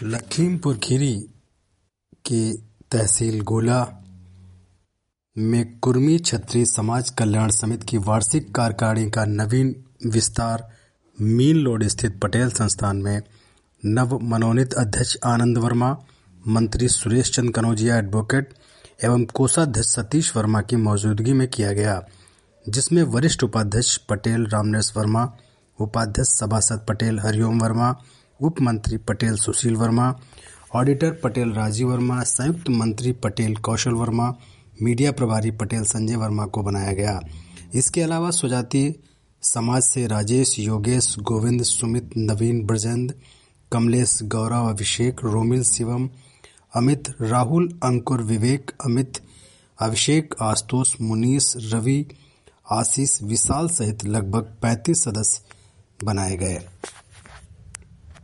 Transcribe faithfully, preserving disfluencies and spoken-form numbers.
लखीमपुर खीरी की तहसील गोला में कुर्मी क्षत्रिय समाज कल्याण समिति की वार्षिक कार्यकारिणी का नवीन विस्तार मील रोड स्थित पटेल संस्थान में नव मनोनीत अध्यक्ष आनंद वर्मा, मंत्री सुरेश चंद्र कनौजिया एडवोकेट एवं कोषाध्यक्ष सतीश वर्मा की मौजूदगी में किया गया, जिसमें वरिष्ठ उपाध्यक्ष पटेल रामनेश वर्मा, उपाध्यक्ष सभासद पटेल हरिओम वर्मा, उप मंत्री पटेल सुशील वर्मा, ऑडिटर पटेल राजीव वर्मा, संयुक्त मंत्री पटेल कौशल वर्मा, मीडिया प्रभारी पटेल संजय वर्मा को बनाया गया। इसके अलावा स्वजाति समाज से राजेश, योगेश, गोविंद, सुमित, नवीन, ब्रजेंद्र, कमलेश, गौरव, अभिषेक, रोमिल, शिवम, अमित, राहुल, अंकुर, विवेक, अमित, अभिषेक, आशुतोष, मुनीश, रवि, आशीष, विशाल सहित लगभग पैंतीस सदस्य बनाए गए।